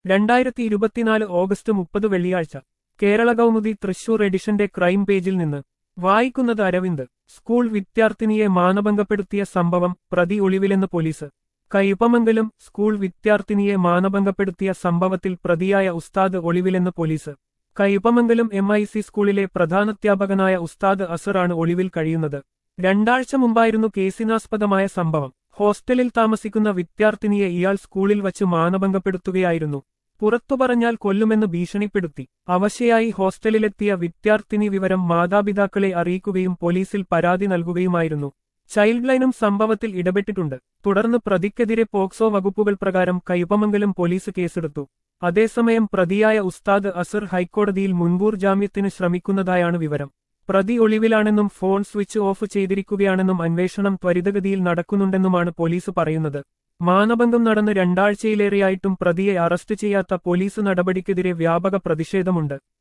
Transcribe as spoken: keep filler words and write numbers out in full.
രണ്ടായിരത്തി ഇരുപത്തിനാല് ഓഗസ്റ്റ് മുപ്പത് വെള്ളിയാഴ്ച കേരള കൗമുദി തൃശൂർ എഡിഷന്റെ ക്രൈം പേജിൽ നിന്ന് വായിക്കുന്നത് അരവിന്ദ്. സ്കൂൾ വിദ്യാർത്ഥിനിയെ മാനഭംഗപ്പെടുത്തിയ സംഭവം, പ്രതി ഒളിവിലെന്ന് പോലീസ്. കയ്പമംഗലം. സ്കൂൾ വിദ്യാർത്ഥിനിയെ മാനഭംഗപ്പെടുത്തിയ സംഭവത്തിൽ പ്രതിയായ ഉസ്താദ് ഒളിവിലെന്ന് police. Kaipamangalam M I C സ്കൂളിലെ പ്രധാനാധ്യാപകനായ ഉസ്താദ് അസറാണ് ഒളിവിൽ കഴിയുന്നത്. രണ്ടാഴ്ച മുമ്പായിരുന്നു കേസിനാസ്പദമായ സംഭവം. ഹോസ്റ്റലിൽ താമസിക്കുന്ന വിദ്യാർത്ഥിനിയെ ഇയാൾ സ്കൂളിൽ വച്ച് മാനഭംഗപ്പെടുത്തുകയായിരുന്നു. പുറത്തു പറഞ്ഞാൽ കൊല്ലുമെന്ന് ഭീഷണിപ്പെടുത്തി. അവശയായി ഹോസ്റ്റലിലെത്തിയ വിദ്യാർത്ഥിനി വിവരം മാതാപിതാക്കളെ അറിയിക്കുകയും പോലീസിൽ പരാതി നൽകുകയുമായിരുന്നു. ചൈൽഡ് ലൈനും സംഭവത്തിൽ ഇടപെട്ടിട്ടുണ്ട്. തുടർന്ന് പ്രതിക്കെതിരെ പോക്സോ വകുപ്പുകൾ പ്രകാരം കയ്പമംഗലം പോലീസ് കേസെടുത്തു. അതേസമയം പ്രതിയായ ഉസ്താദ് അസർ ഹൈക്കോടതിയിൽ മുൻകൂർ ജാമ്യത്തിന് ശ്രമിക്കുന്നതായാണ് വിവരം. പ്രതി ഒളിവിലാണെന്നും ഫോൺ സ്വിച്ച് ഓഫ് ചെയ്തിരിക്കുകയാണെന്നും അന്വേഷണം ത്വരിതഗതിയിൽ നടക്കുന്നുണ്ടെന്നുമാണ് പോലീസ് പറയുന്നത്. മാനഭംഗം നടന്ന് രണ്ടാഴ്ചയിലേറെയായിട്ടും പ്രതിയെ അറസ്റ്റ് ചെയ്യാത്ത പോലീസ് നടപടിക്കെതിരെ വ്യാപക പ്രതിഷേധമുണ്ട്.